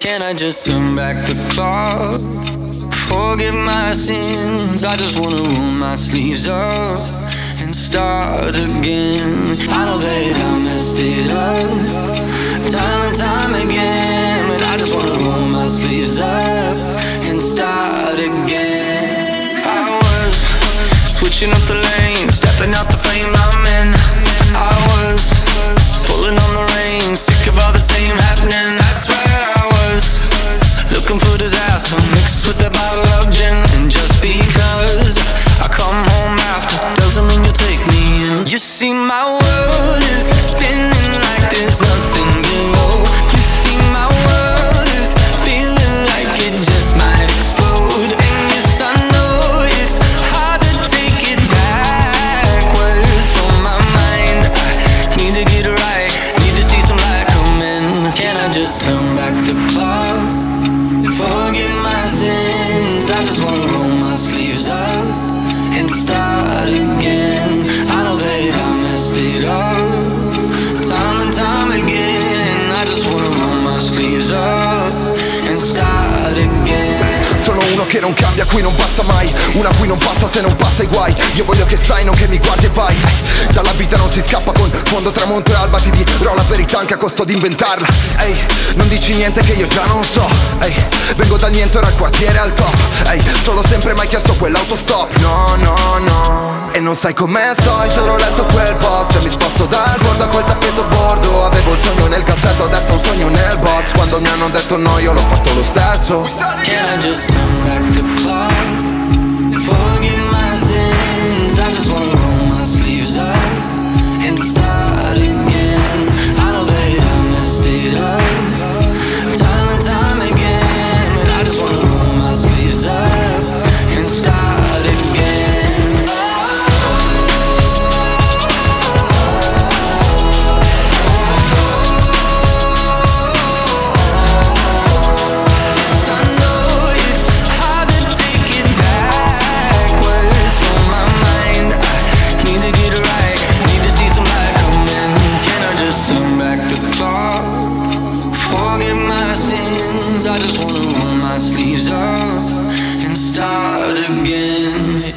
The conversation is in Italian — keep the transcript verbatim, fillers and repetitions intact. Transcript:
Can I just turn back the clock? Forgive my sins. I just wanna roll my sleeves up and start again. I know that I messed it up time and time again, but I just wanna roll my sleeves up and start again. I was switching up the lanes, stepping out the frame I'm in. I was pulling on the reins, sick of all the same happening. That's right, I was looking for disaster mixed with a bottle of gin. And just because I come home after doesn't mean you'll take me in. You see, my world is spinning like there's nothing below. You see, my world is feeling like it just might explode. And yes, I know it's hard to take it backwards from my mind. I need to get it right, need to see some light come in. Can I just turn back the clock and forgive my sins? I just wanna roll my sleeves up and start again. I know that I messed it up time and time again. I just wanna roll my sleeves up and start again. Sono uno che non cambia, qui non basta mai. Una qui non passa se non passa i guai. Io voglio che stai, non che mi guardi e vai. Ehi, dalla vita non si scappa con fondo, tramonto e alba. Ti dirò la verità anche a costo di inventarla. Ehi, non dici niente che io già non so. Ehi, vengo dal niente, ora al quartiere al top. Ehi, solo sempre mai chiesto quell'autostop. No, no, no. E non sai com'è sto, hai solo letto quel post. E mi sposto dal bordo a quel tappeto bordo. Avevo il sogno nel cassetto, adesso ho un sogno nel box. Quando mi hanno detto no, io l'ho fatto lo stesso. Can I just turn back the clock and forgive my sins? I just wanna roll my sleeves up and start again. I know that I messed it up time and time again, but I just wanna roll my sleeves up and start again. I know it's hard to take it backwards from my mind. I need to get it right, need to see some light come in. Can I just turn back the clock? Forgive my sins. I just wanna roll my sleeves up and start again.